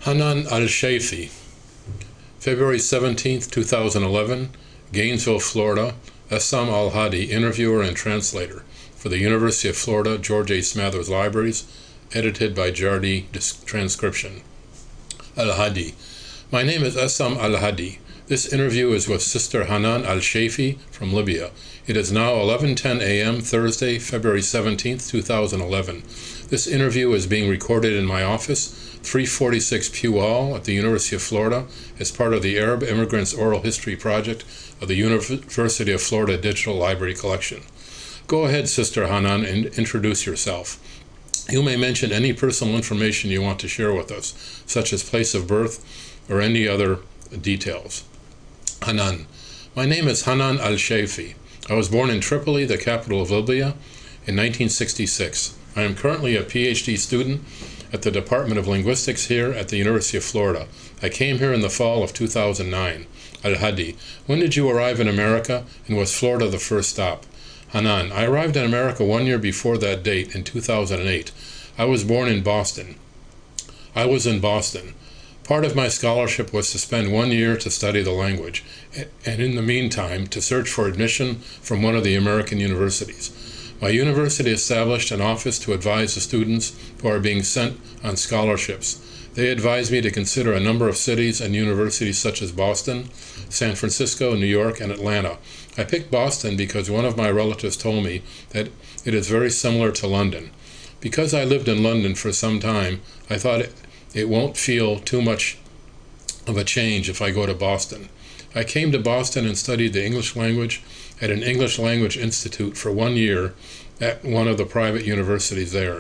Hanan Al-Shaifi, February 17, 2011, Gainesville, Florida, Essam Al-Hadi, interviewer and translator for the University of Florida, George A. Smathers Libraries, edited by Jardi Transcription. Al-Hadi. My name is Essam Al-Hadi. This interview is with Sister Hanan Al-Shaifi from Libya. It is now 11:10 a.m. Thursday, February 17, 2011. This interview is being recorded in my office, 346 Pugh Hall at the University of Florida, as part of the Arab Immigrants Oral History Project of the University of Florida Digital Library Collection. Go ahead, Sister Hanan, and introduce yourself. You may mention any personal information you want to share with us, such as place of birth or any other details. Hanan. My name is Hanan Al-Shaifi. I was born in Tripoli, the capital of Libya, in 1966. I am currently a PhD student at the Department of Linguistics here at the University of Florida. I came here in the fall of 2009. Al-Hadi. When did you arrive in America, and was Florida the first stop? Hanan. I arrived in America 1 year before that date, in 2008. I was born in Boston. I was in Boston. Part of my scholarship was to spend 1 year to study the language, and in the meantime to search for admission from one of the American universities. My university established an office to advise the students who are being sent on scholarships. They advised me to consider a number of cities and universities such as Boston, San Francisco, New York, and Atlanta. I picked Boston because one of my relatives told me that it is very similar to London. Because I lived in London for some time, I thought it won't feel too much of a change if I go to Boston. I came to Boston and studied the English language at an English Language Institute for 1 year at one of the private universities there.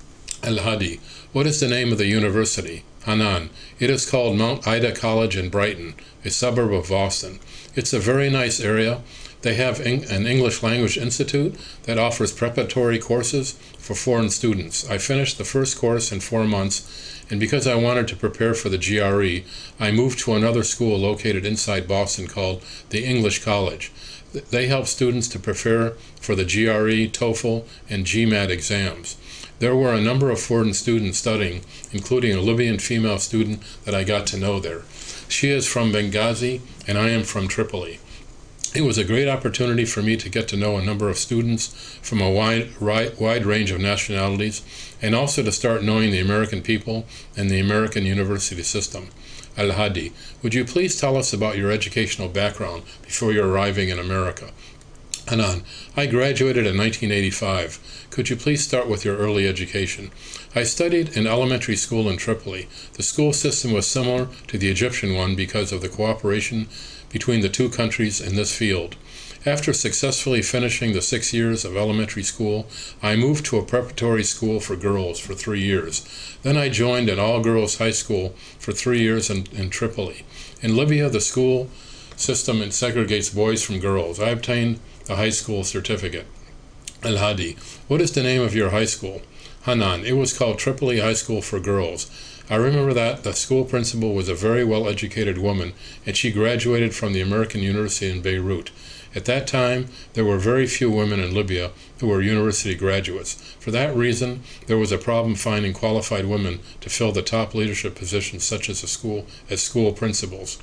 Al-Hadi. What is the name of the university? Hanan. It is called Mount Ida College in Brighton, a suburb of Boston. It's a very nice area. They have an English Language Institute that offers preparatory courses for foreign students. I finished the first course in 4 months, and because I wanted to prepare for the GRE, I moved to another school located inside Boston called the English College. They help students to prepare for the GRE, TOEFL, and GMAT exams. There were a number of foreign students studying, including a Libyan female student that I got to know there. She is from Benghazi, and I am from Tripoli. It was a great opportunity for me to get to know a number of students from a wide range of nationalities, and also to start knowing the American people and the American university system. Al-Hadi, would you please tell us about your educational background before your arriving in America? Hanan, I graduated in 1985. Could you please start with your early education? I studied in elementary school in Tripoli. The school system was similar to the Egyptian one because of the cooperation between the two countries in this field. After successfully finishing the 6 years of elementary school, I moved to a preparatory school for girls for 3 years. Then I joined an all-girls high school for 3 years in Tripoli. In Libya, the school system segregates boys from girls. I obtained a high school certificate. Al-Hadi, what is the name of your high school? Hanan, it was called Tripoli High School for Girls. I remember that the school principal was a very well-educated woman, and she graduated from the American University in Beirut. At that time, there were very few women in Libya who were university graduates. For that reason, there was a problem finding qualified women to fill the top leadership positions such as school principals.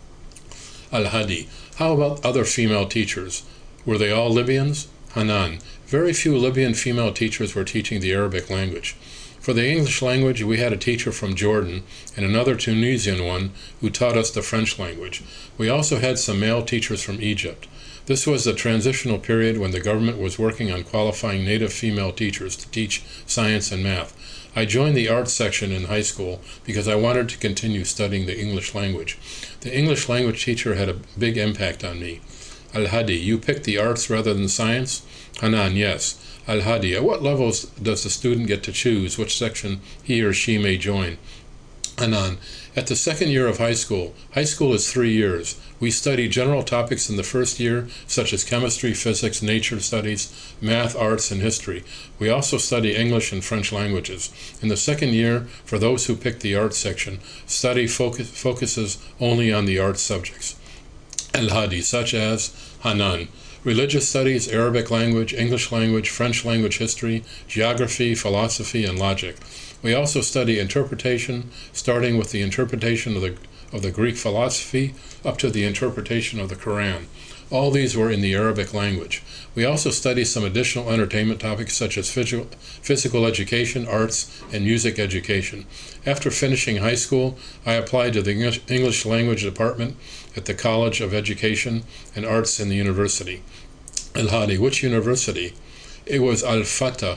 Al-Hadi, how about other female teachers? Were they all Libyans? Hanan, very few Libyan female teachers were teaching the Arabic language. For the English language, we had a teacher from Jordan and another Tunisian one who taught us the French language. We also had some male teachers from Egypt. This was the transitional period when the government was working on qualifying native female teachers to teach science and math. I joined the arts section in high school because I wanted to continue studying the English language. The English language teacher had a big impact on me. Al-Hadi, you picked the arts rather than science? Hanan, yes. Al-Hadi, at what levels does the student get to choose which section he or she may join? Hanan, at the second year of high school is 3 years. We study general topics in the first year, such as chemistry, physics, nature studies, math, arts, and history. We also study English and French languages. In the second year, for those who pick the arts section, study focuses only on the arts subjects. Al-Hadi, such as Hanan, religious studies, Arabic language, English language, French language history, geography, philosophy, and logic. We also study interpretation, starting with the interpretation of the Greek philosophy up to the interpretation of the Quran. All these were in the Arabic language. We also study some additional entertainment topics such as physical education, arts, and music education. After finishing high school, I applied to the English language department at the College of Education and Arts in the university. Al-Hadi, which university? It was Al-Fatah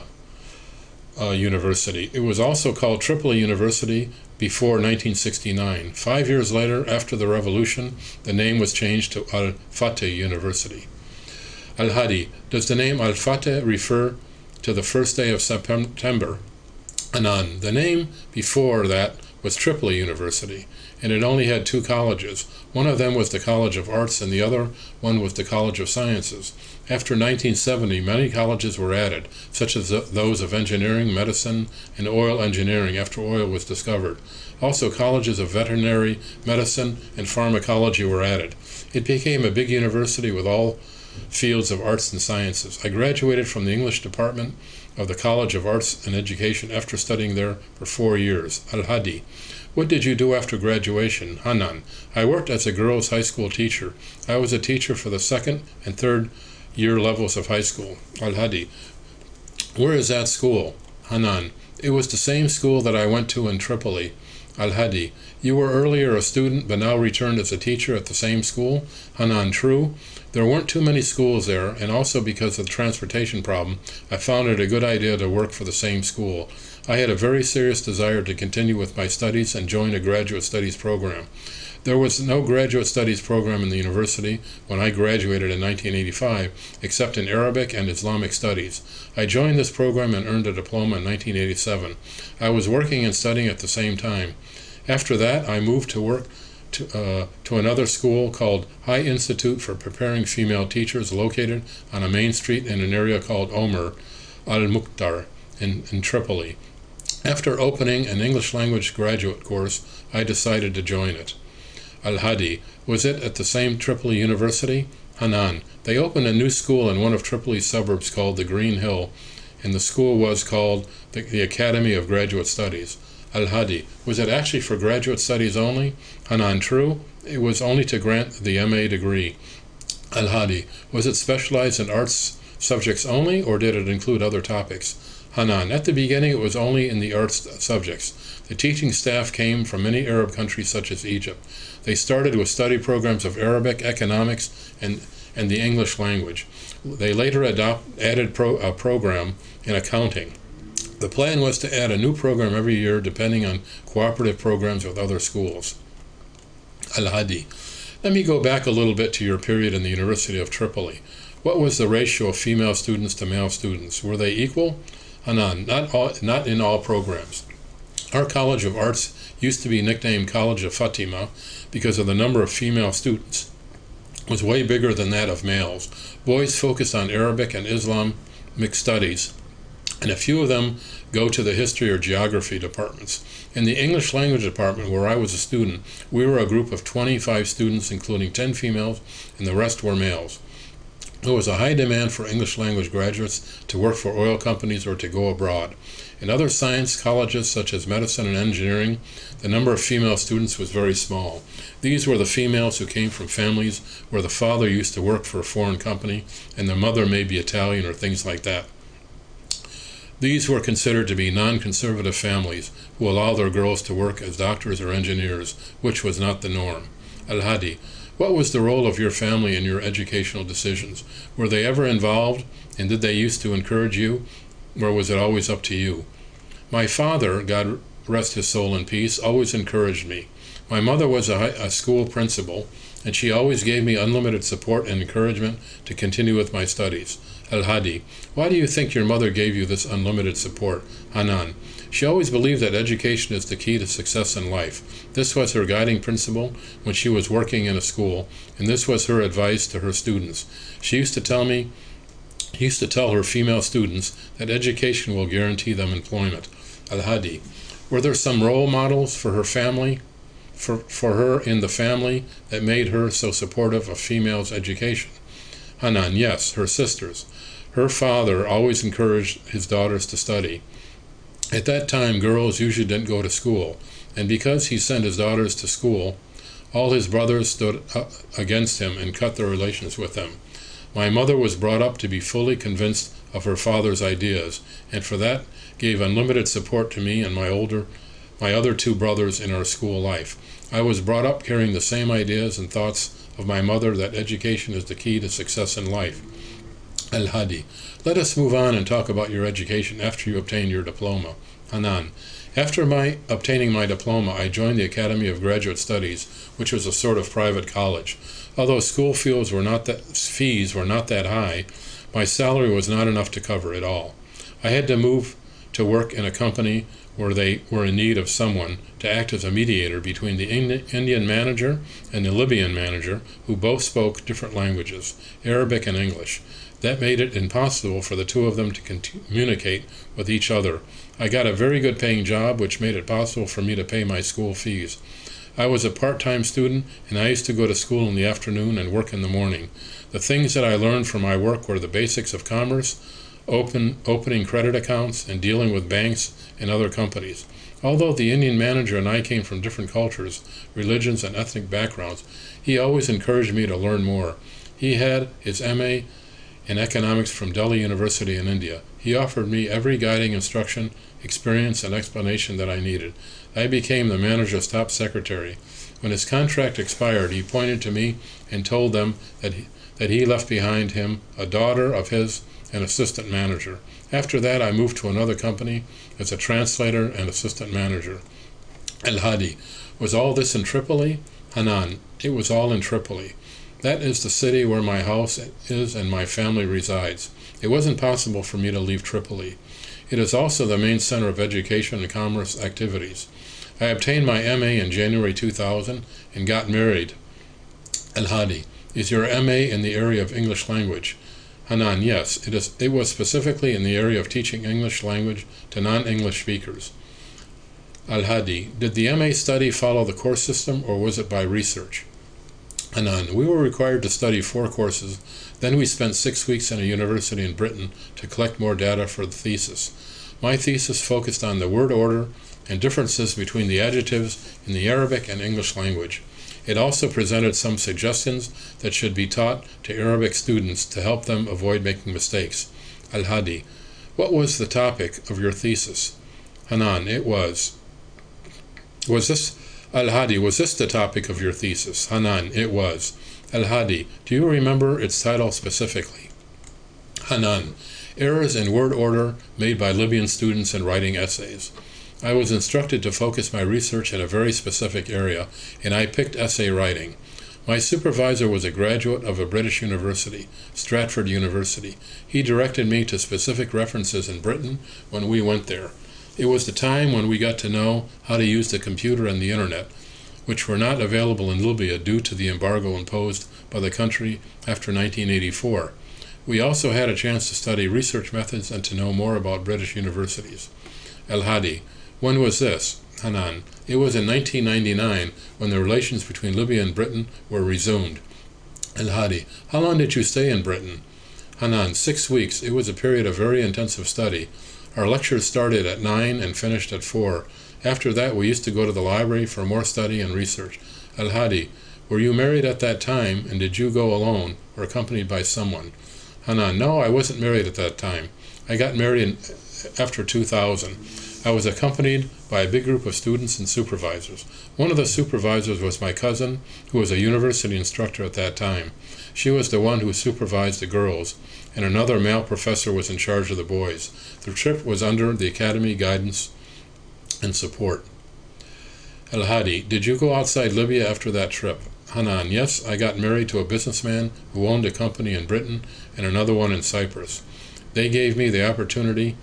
University. It was also called Tripoli University before 1969. 5 years later, after the revolution, the name was changed to Al-Fatah University. Al-Hadi, does the name Al-Fatah refer to the first day of September? Hanan, the name before that was Tripoli University, and it only had 2 colleges. One of them was the College of Arts and the other one was the College of Sciences. After 1970, many colleges were added, such as those of engineering, medicine, and oil engineering after oil was discovered. Also, colleges of veterinary medicine and pharmacology were added. It became a big university with all fields of arts and sciences. I graduated from the English department of the College of Arts and Education after studying there for 4 years. Al-Hadi, what did you do after graduation? Hanan, I worked as a girls' high school teacher. I was a teacher for the 2nd and 3rd year levels of high school. Al-Hadi, where is that school? Hanan, it was the same school that I went to in Tripoli. Al-Hadi, you were earlier a student but now returned as a teacher at the same school? Hanan, true. There weren't too many schools there, and also because of the transportation problem, I found it a good idea to work for the same school. I had a very serious desire to continue with my studies and join a graduate studies program. There was no graduate studies program in the university when I graduated in 1985, except in Arabic and Islamic studies. I joined this program and earned a diploma in 1987. I was working and studying at the same time. After that, I moved to work to another school called High Institute for Preparing Female Teachers, located on a main street in an area called Omer al-Mukhtar in Tripoli. After opening an English language graduate course, I decided to join it. Al-Hadi, was it at the same Tripoli University? Hanan, they opened a new school in one of Tripoli's suburbs called the Green Hill, and the school was called the Academy of Graduate Studies. Al-Hadi, was it actually for graduate studies only? Hanan, true. It was only to grant the MA degree. Al-Hadi, was it specialized in arts subjects only, or did it include other topics? Hanan, at the beginning it was only in the arts subjects. The teaching staff came from many Arab countries such as Egypt. They started with study programs of Arabic, economics, and the English language. They later added a program in accounting. The plan was to add a new program every year depending on cooperative programs with other schools. Al-Hadi, let me go back a little bit to your period in the University of Tripoli. What was the ratio of female students to male students? Were they equal? Hanan, not in all programs. Our College of Arts used to be nicknamed College of Fatima because of the number of female students. It was way bigger than that of males. Boys focus on Arabic and Islamic studies, and a few of them go to the history or geography departments. In the English language department, where I was a student, we were a group of 25 students, including 10 females, and the rest were males. There was a high demand for English language graduates to work for oil companies or to go abroad. In other science colleges, such as medicine and engineering, the number of female students was very small. These were the females who came from families where the father used to work for a foreign company and the mother may be Italian or things like that. These were considered to be non-conservative families who allow their girls to work as doctors or engineers, which was not the norm. Al-Hadi, what was the role of your family in your educational decisions? Were they ever involved, and did they used to encourage you, or was it always up to you? My father, God rest his soul in peace, always encouraged me. My mother was a school principal, and she always gave me unlimited support and encouragement to continue with my studies. Al-Hadi, why do you think your mother gave you this unlimited support? Hanan, she always believed that education is the key to success in life. This was her guiding principle when she was working in a school, and this was her advice to her students. She used to tell her female students that education will guarantee them employment. Al-Hadi, were there some role models for her family, for her in the family that made her so supportive of females' education? Hanan, yes, her sisters. Her father always encouraged his daughters to study. At that time, girls usually didn't go to school, and because he sent his daughters to school, all his brothers stood against him and cut their relations with them. My mother was brought up to be fully convinced of her father's ideas, and for that gave unlimited support to me and my other two brothers in our school life. I was brought up carrying the same ideas and thoughts of my mother, that education is the key to success in life. Al-Hadi: let us move on and talk about your education after you obtain your diploma. Hanan: after obtaining my diploma, I joined the Academy of Graduate Studies, which was a sort of private college. Although school fees were not that high, my salary was not enough to cover it all. I had to move to work in a company where they were in need of someone to act as a mediator between the Indian manager and the Libyan manager, who both spoke different languages, Arabic and English. That made it impossible for the two of them to communicate with each other. I got a very good paying job, which made it possible for me to pay my school fees. I was a part-time student, and I used to go to school in the afternoon and work in the morning. The things that I learned from my work were the basics of commerce, opening credit accounts, and dealing with banks and other companies. Although the Indian manager and I came from different cultures, religions, and ethnic backgrounds, he always encouraged me to learn more. He had his MA in economics from Delhi University in India. He offered me every guiding instruction, experience, and explanation that I needed. I became the manager's top secretary. When his contract expired, he pointed to me and told them that he left behind him a daughter of his, an assistant manager. After that, I moved to another company as a translator and assistant manager. Al-Hadi: was all this in Tripoli? Hanan: it was all in Tripoli. That is the city where my house is and my family resides. It wasn't possible for me to leave Tripoli. It is also the main center of education and commerce activities. I obtained my MA in January 2000 and got married. Al-Hadi: is your MA in the area of English language? Hanan: yes, it was specifically in the area of teaching English language to non-English speakers. Al-Hadi: did the MA study follow the course system, or was it by research? Hanan: we were required to study 4 courses. Then we spent 6 weeks in a university in Britain to collect more data for the thesis. My thesis focused on the word order and differences between the adjectives in the Arabic and English language. It also presented some suggestions that should be taught to Arabic students to help them avoid making mistakes. Al-Hadi: what was the topic of your thesis? Hanan: it was. Al-Hadi: was this the topic of your thesis? Hanan: it was. Al-Hadi: do you remember its title specifically? Hanan: errors in word order made by Libyan students in writing essays. I was instructed to focus my research in a very specific area, and I picked essay writing. My supervisor was a graduate of a British university, Stratford University. He directed me to specific references in Britain when we went there. It was the time when we got to know how to use the computer and the internet, which were not available in Libya due to the embargo imposed by the country after 1984. We also had a chance to study research methods and to know more about British universities. Al-Hadi: when was this? Hanan: it was in 1999 when the relations between Libya and Britain were resumed. Al-Hadi: how long did you stay in Britain? Hanan: 6 weeks. It was a period of very intensive study. Our lectures started at 9 and finished at 4. After that, we used to go to the library for more study and research. Al-Hadi: were you married at that time, and did you go alone or accompanied by someone? Hanan: no, I wasn't married at that time. I got married after 2000. I was accompanied by a big group of students and supervisors. One of the supervisors was my cousin, who was a university instructor at that time. She was the one who supervised the girls, and another male professor was in charge of the boys. The trip was under the academy guidance and support. Al-Hadi: did you go outside Libya after that trip? Hanan: yes, I got married to a businessman who owned a company in Britain and another one in Cyprus. This gave me the opportunity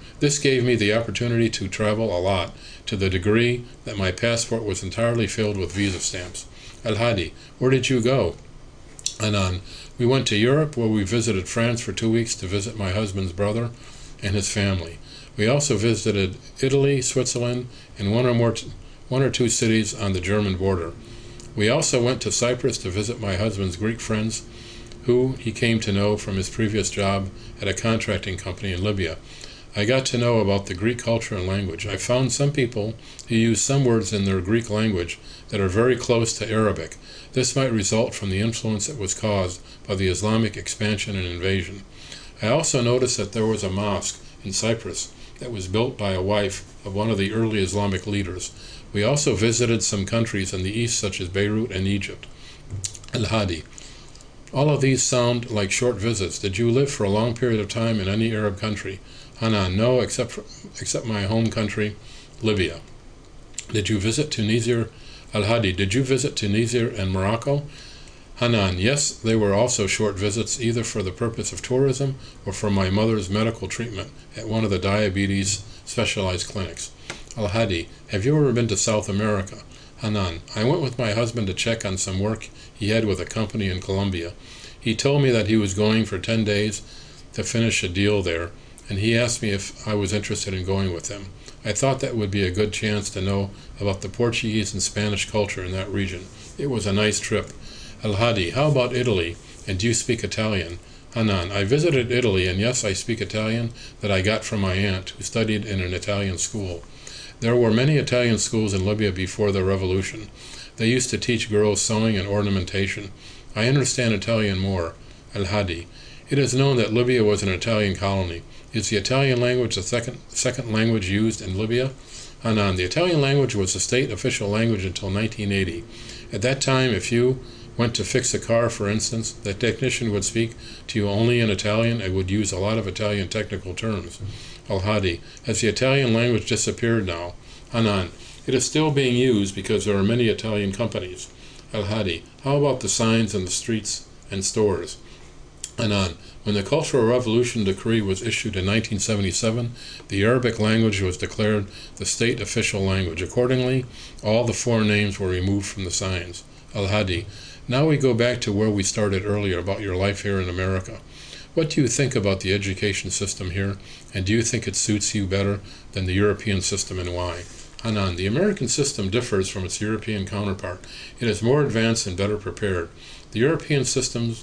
to travel a lot, to the degree that my passport was entirely filled with visa stamps. Al-Hadi: where did you go? Hanan: we went to Europe, where we visited France for 2 weeks to visit my husband's brother and his family. We also visited Italy, Switzerland, and one or two cities on the German border. We also went to Cyprus to visit my husband's Greek friends, who he came to know from his previous job at a contracting company in Libya. I got to know about the Greek culture and language. I found some people who use some words in their Greek language that are very close to Arabic. This might result from the influence that was caused by the Islamic expansion and invasion. I also noticed that there was a mosque in Cyprus that was built by a wife of one of the early Islamic leaders. We also visited some countries in the east such as Beirut and Egypt. Al-Hadi. All of these sound like short visits. Did you live for a long period of time in any Arab country? Hanan, no, except my home country, Libya. Did you visit Tunisia? Al-Hadi, did you visit Tunisia and Morocco? Hanan, yes, they were also short visits, either for the purpose of tourism or for my mother's medical treatment at one of the diabetes specialized clinics. Al-Hadi, have you ever been to South America? Hanan, I went with my husband to check on some work he had with a company in Colombia. He told me that he was going for 10 days to finish a deal there, and he asked me if I was interested in going with him. I thought that would be a good chance to know about the Portuguese and Spanish culture in that region. It was a nice trip. Al-Hadi, how about Italy, and do you speak Italian? Hanan, I visited Italy, and yes, I speak Italian that I got from my aunt, who studied in an Italian school. There were many Italian schools in Libya before the revolution. They used to teach girls sewing and ornamentation. I understand Italian more. Al-Hadi, it is known that Libya was an Italian colony. Is the Italian language the second language used in Libya? Hanan, the Italian language was the state official language until 1980. At that time, if you went to fix a car, for instance, the technician would speak to you only in Italian and would use a lot of Italian technical terms. Al-Hadi, has the Italian language disappeared now? Hanan, it is still being used because there are many Italian companies. Al-Hadi, how about the signs in the streets and stores? Hanan, when the Cultural Revolution decree was issued in 1977, the Arabic language was declared the state official language. Accordingly, all the foreign names were removed from the signs. Al-Hadi, now we go back to where we started earlier about your life here in America. What do you think about the education system here, and do you think it suits you better than the European system, and why? Hanan, the American system differs from its European counterpart. It is more advanced and better prepared. The European system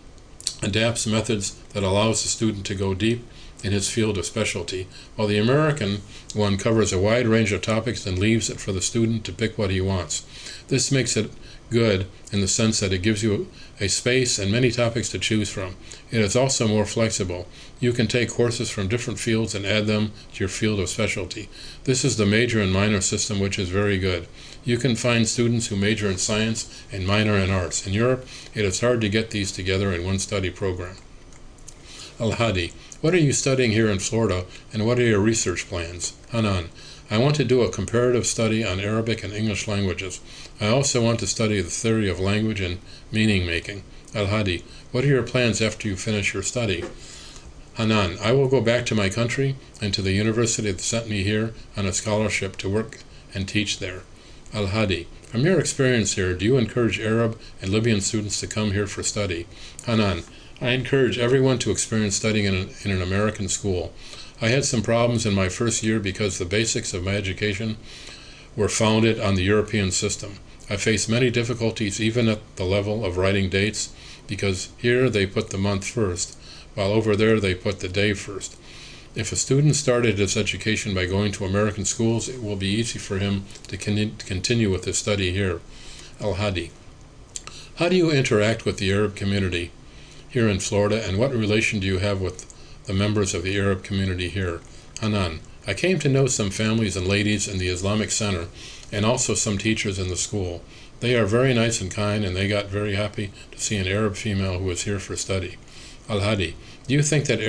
adapts methods that allows the student to go deep in his field of specialty, while the American one covers a wide range of topics and leaves it for the student to pick what he wants. This makes it good in the sense that it gives you a space and many topics to choose from. It is also more flexible. You can take courses from different fields and add them to your field of specialty. This is the major and minor system, which is very good. You can find students who major in science and minor in arts. In Europe, it is hard to get these together in one study program. Al-Hadi, what are you studying here in Florida, and what are your research plans? Hanan, I want to do a comparative study on Arabic and English languages. I also want to study the theory of language and meaning making. Al-Hadi, what are your plans after you finish your study? Hanan, I will go back to my country and to the university that sent me here on a scholarship to work and teach there. Al-Hadi, from your experience here, do you encourage Arab and Libyan students to come here for study? Hanan, I encourage everyone to experience studying in an American school. I had some problems in my first year because the basics of my education were founded on the European system. I faced many difficulties even at the level of writing dates, because here they put the month first, while over there they put the day first. If a student started his education by going to American schools, it will be easy for him to continue with his study here. Al-Hadi, how do you interact with the Arab community here in Florida, and what relation do you have with the members of the Arab community here? Hanan, I came to know some families and ladies in the Islamic Center, and also some teachers in the school. They are very nice and kind, and they got very happy to see an Arab female who was here for study. Al-Hadi, do you think that the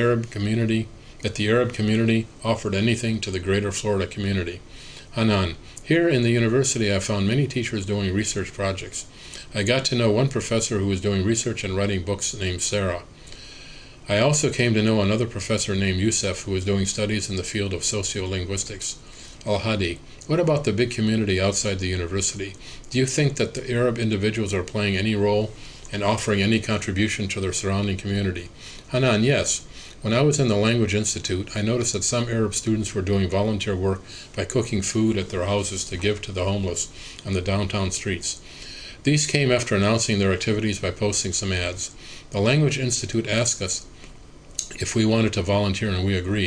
Arab community offered anything to the greater Florida community? Hanan, here in the university I found many teachers doing research projects. I got to know one professor who was doing research and writing books named Sarah. I also came to know another professor named Youssef who was doing studies in the field of sociolinguistics. Al-Hadi, what about the big community outside the university? Do you think that the Arab individuals are playing any role and offering any contribution to their surrounding community? Hanan, yes. When I was in the Language Institute, I noticed that some Arab students were doing volunteer work by cooking food at their houses to give to the homeless on the downtown streets. These came after announcing their activities by posting some ads. The Language Institute asked us if we wanted to volunteer, and we agreed.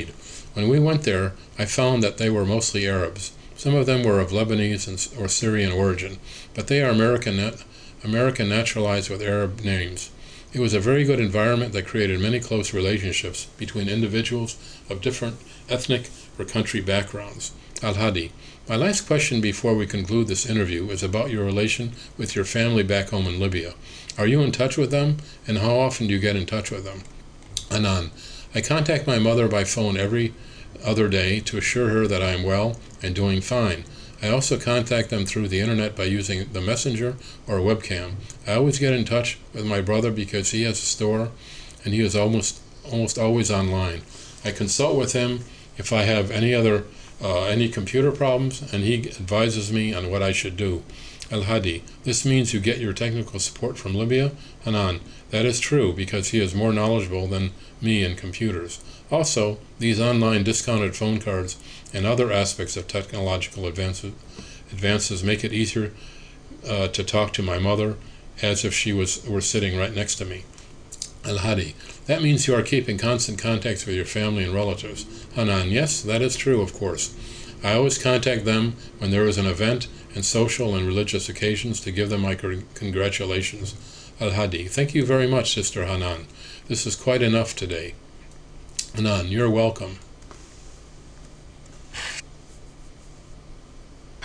When we went there, I found that they were mostly Arabs. Some of them were of Lebanese or Syrian origin, but they are American naturalized with Arab names. It was a very good environment that created many close relationships between individuals of different ethnic or country backgrounds. Al-Hadi, my last question before we conclude this interview is about your relation with your family back home in Libya. Are you in touch with them, and how often do you get in touch with them? Anan, I contact my mother by phone every other day to assure her that I am well and doing fine. I also contact them through the internet by using the messenger or a webcam. I always get in touch with my brother because he has a store and he is almost always online. I consult with him if I have any computer problems, and he advises me on what I should do. Al-Hadi, this means you get your technical support from Libya? Hanan, that is true because he is more knowledgeable than me in computers. Also, these online discounted phone cards and other aspects of technological advances make it easier to talk to my mother as if she were sitting right next to me. Al-Hadi, that means you are keeping constant contacts with your family and relatives. Hanan, yes, that is true, of course. I always contact them when there is an event and social and religious occasions to give them my congratulations. Al-Hadi, thank you very much, Sister Hanan. This is quite enough today. Hanan, you're welcome.